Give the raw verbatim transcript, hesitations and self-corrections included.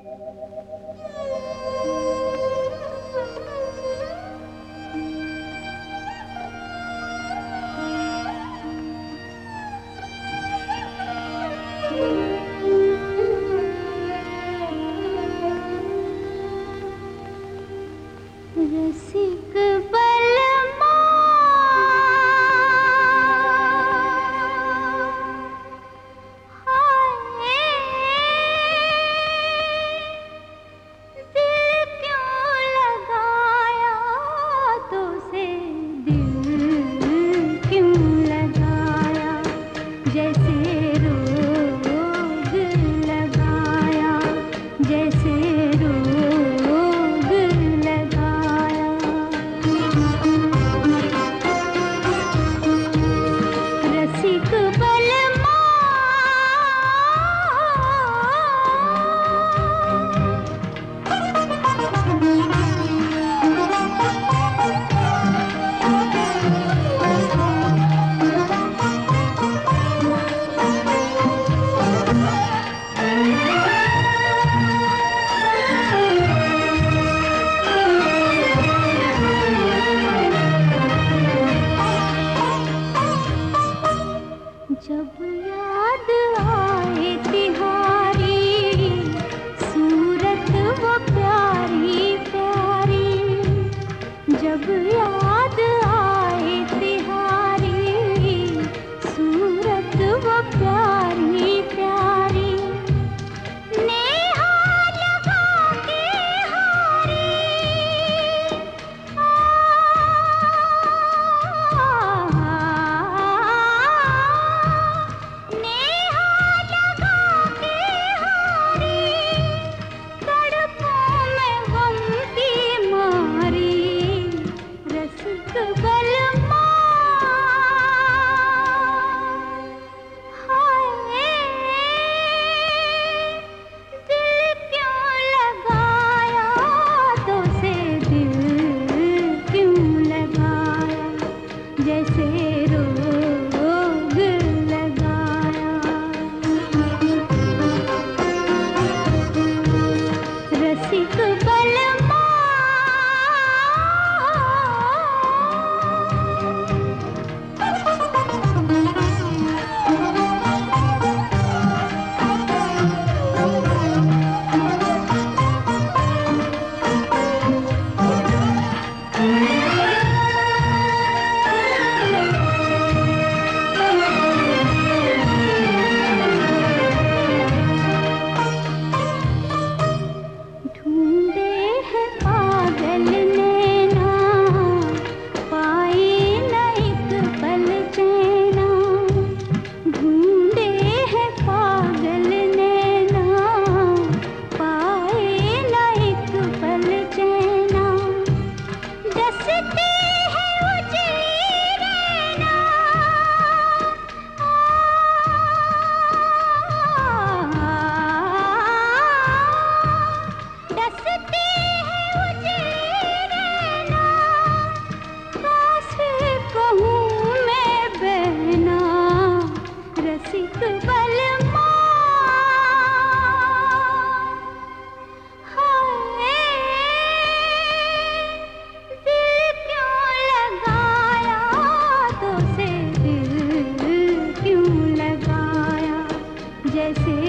रसिक बलमा हाय दिल क्यों लगाया तो से दिल क्यों लगाया जैसे रोग लगाया जैसे जब याद आए तिहारी सूरत वो प्यारी प्यारी जब याद आए तिहारी सूरत वो प्यारी प्यारी नेहा लगा के हारी जैसे रोग लगाया रसिक बलमा रसिक बलमा हाय दिल क्यों लगाया तो से दिल क्यों लगाया जैसे